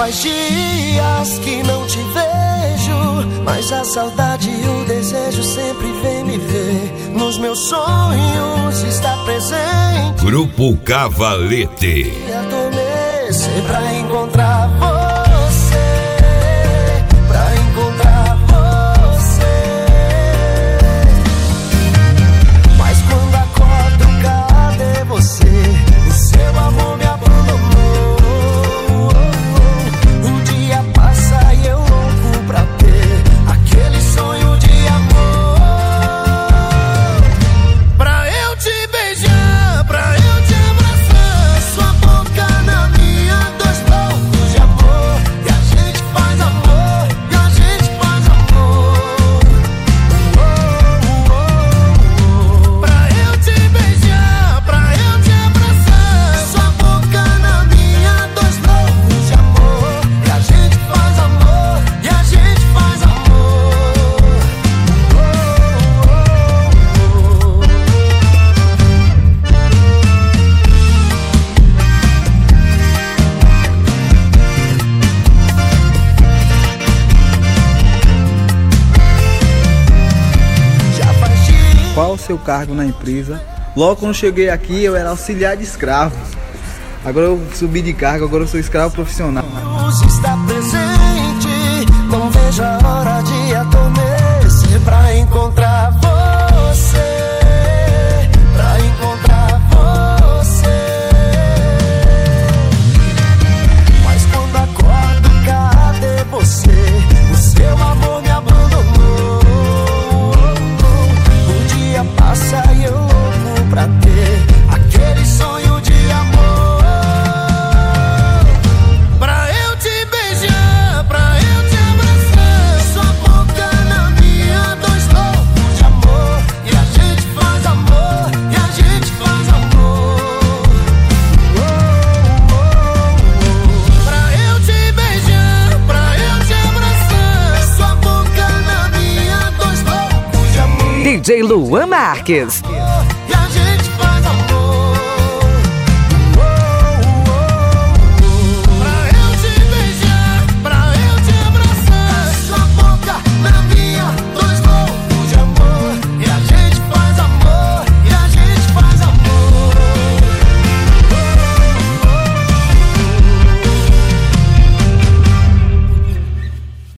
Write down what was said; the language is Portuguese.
faz dias que não te vejo, mas a saudade e o desejo sempre vem me ver. Nos meus sonhos está presente Grupo Cavalete. Adormecer pra encontrar você, pra encontrar você. Mas quando acordo, cadê você? O seu amor me abandonou. Um dia passa e eu louco pra ter aquele sonho de amor. Pra eu te beijar, pra eu te abraçar, sua boca na minha, dois loucos de amor. E a gente faz amor, e a gente faz amor. Pra eu te beijar, pra eu te abraçar, sua boca na minha, dois loucos de amor. E a gente faz amor, e a gente faz amor. Já faz dias. Qual o seu cargo na empresa? Logo quando cheguei aqui eu era auxiliar de escravo. Agora eu subi de cargo, agora eu sou escravo profissional. Luz está presente, não vejo a hora de adormecer pra encontrar você, pra encontrar você. Mas quando acordo, cadê você? O seu amor me abandonou. Um dia passa e eu louco pra ter aquele sonho de amor. Pra eu te beijar, pra eu te abraçar, sua boca na minha, dois loucos de amor. E a gente faz amor, e a gente faz amor. Pra eu te beijar, pra eu te abraçar, sua boca na minha, dois loucos de amor. DJ Luan Marques.